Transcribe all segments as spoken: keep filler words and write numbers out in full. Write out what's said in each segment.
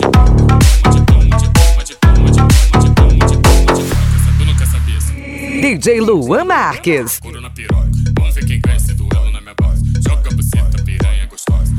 D J Luan Marques. Couro na piroca, vamos ver quem ganha esse duelo na minha base. Joga a buceta, piranha gostosa.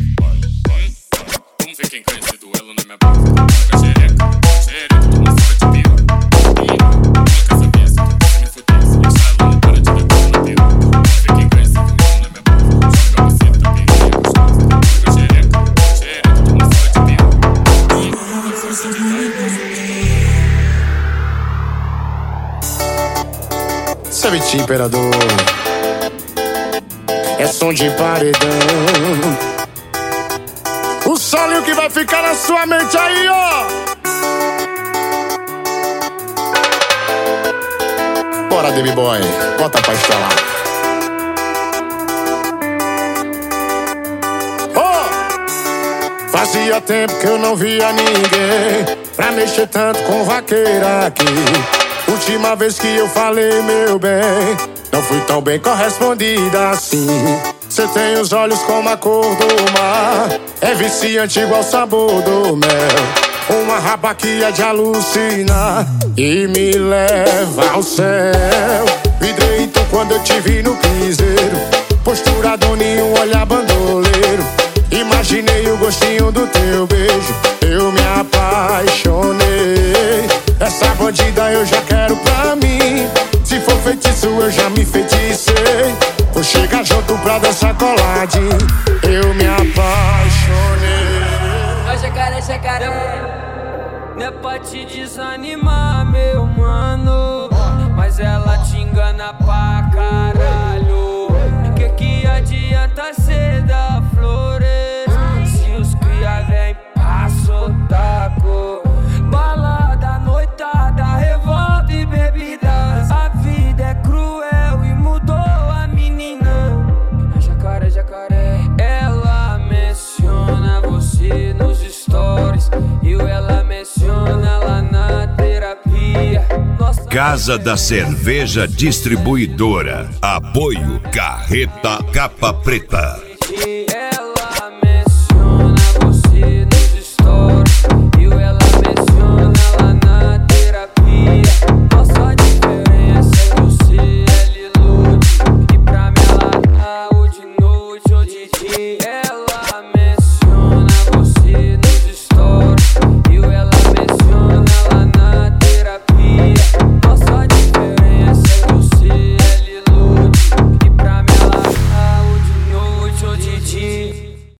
Vamos ver quem ganha esse duelo na minha base. Joga xereca, xereca, toma surra de piroca. Nunca sabia se tu me fudesse. Deixa ela não para de dar couro na piroca. Vamos ver quem ganha esse duelo na minha base. Joga a buceta, piranha gostosa. Joga xereca, xereca, toma surra de piroca. A força de dar e Savete Imperador, é som de paredão. O solinho que vai ficar na sua mente aí, ó. Bora, Demi Boy, bota pra instalar. Oh! Fazia tempo que eu não via ninguém pra mexer tanto com vaqueira aqui. Última vez que eu falei, meu bem, não fui tão bem correspondida assim. Cê tem os olhos como a cor do mar, é viciante igual o sabor do mel. Uma raba que é de alucinar e me leva ao céu. Vidreito quando eu te vi no piseiro, postura doninho, um olhar bandoleiro. Imaginei o gostinho do teu beijo, eu me apaixonei. Essa bandida eu já quero pra mim. Se for feitiço eu já me feticei. Vou chegar junto pra dançar coladinho, eu me apaixonei. Ó jacaré, jacaré, não é pra te desanimar, meu mano, mas ela te engana pra caralho. Que que adianta cê dar flores se os cria vem pra sotaco? Balada, noitada, revolta e bebidas. A vida é cruel e mudou a menina. A jacaré, jacaré, ela menciona você nos stories e ela menciona lá na terapia. Nossa, Casa da Cerveja Distribuidora. Apoio Carreta Capa Preta.